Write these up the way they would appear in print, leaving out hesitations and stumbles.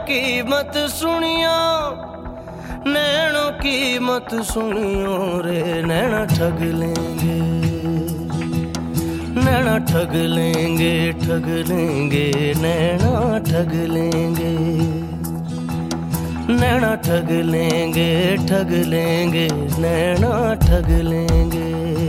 की मत सुनियो, नैनों की मत सुनियो रे, नैना ठग लेंगे, नैना ठग लेंगे, ठग लेंगे, नैना ठग लेंगे, नैना ठग लेंगे, ठग लेंगे, नैना ठग लेंगे।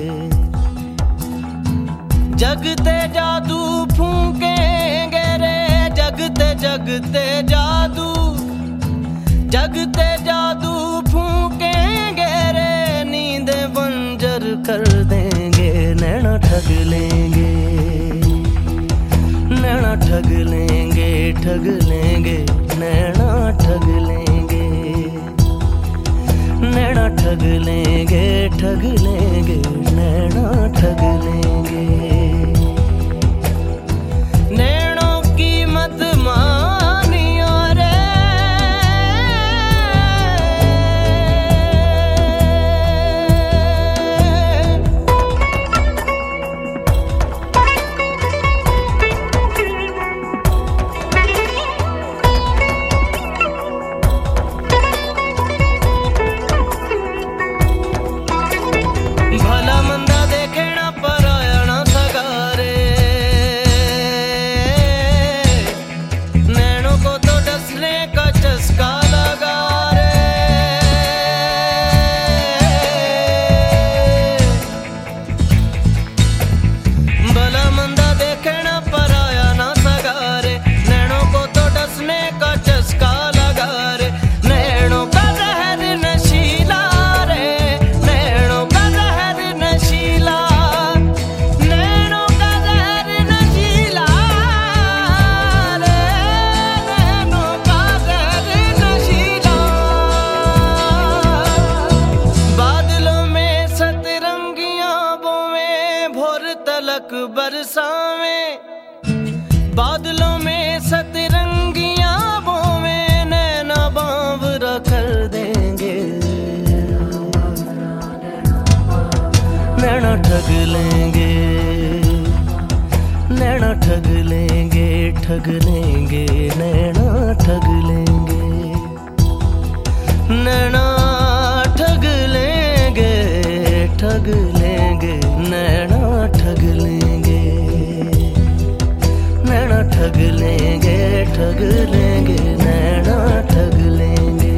जगते जादू फूकेंगे रे, जगते जगते जादू, जगते जादू फूकेंगे रे, नींद बंजर कर देंगे, नैना ठग लेंगे, नैना ठग लेंगे, ठग लेंगे, नैना ठग लेंगे, नैना ठग लेंगे, ठग लेंगे, नैना ठग लेंगे। नैनों की मत मानियो रे, भला मंदा देखना पराया ना सगारे, नैनों को तो डसने का चस्का लगा रे। भला मंदा देखना पराया ना सगारे, नैनों को तो डसने का चस्का लगा रे। नैनों का जहर नशीला रे, नैनों का जहर नशीला, नैनों का जहर नशीला रे, नैनों का जहर नशीला। बादलों में सतरंगियां बोवें, भोर तलक बरसावें, बादलों में सतरंगियां बोवें, नैना बावरा कर देंगे, नैना ठग लेंगे, नैना ठग लेंगे, ठग लेंगे, नैना ठग लेंगे, नैना ठग लेंगे, ठग लेंगे, नैना ठग लेंगे, नैना ठग लेंगे, ठग लेंगे, नैना ठग लेंगे।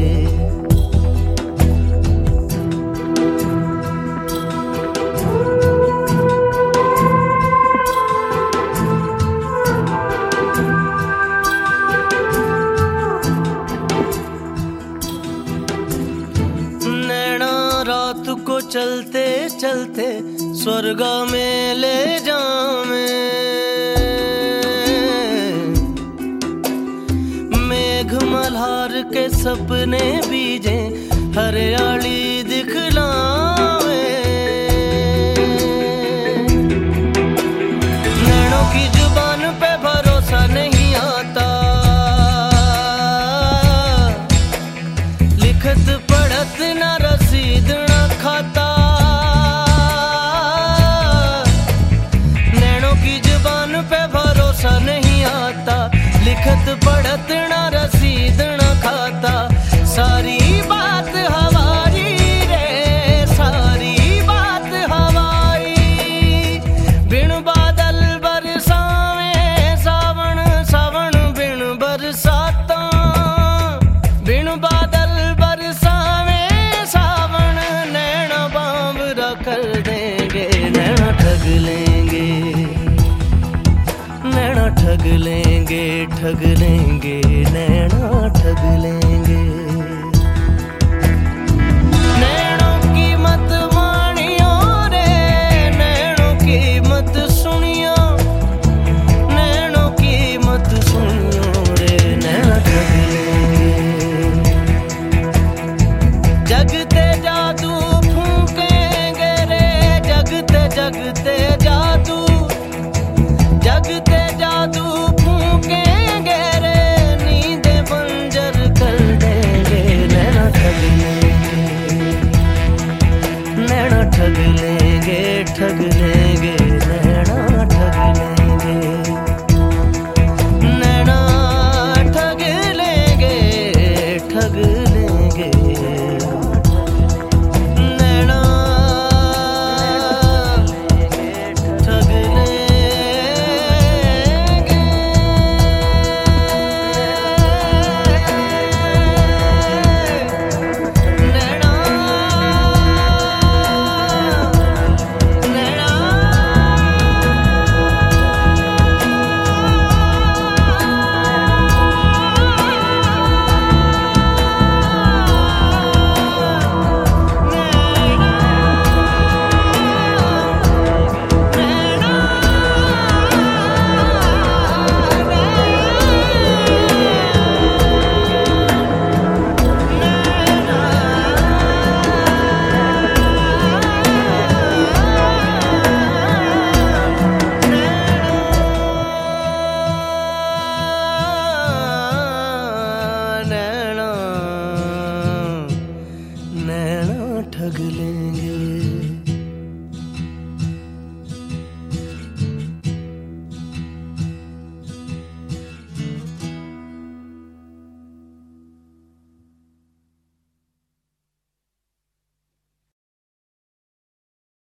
नैना रात को चलते चलते स्वर्ग में ले जावें, मेघ मल्हार के सपने बीजे हरियाली दिखलावे। नैनों की जुबान पे भरोसा नहीं आता, लिखत पढ़त ना रसीद ना खाता। नैनों की जुबान पे भरोसा नहीं आता, लिखत पढ़त ना रसीद ना खाता। सारी बात हवारी रे, सारी बात हवाई, बिन बादल बरसावे सावन, सावन बिन बरसाता, बिन बादल बरसावे सावन, नैना बावरा कर देंगे, नैना ठग लेंगे, नैना ठग लेंगे, ठग लेंगे, नैना ठग लेंगे।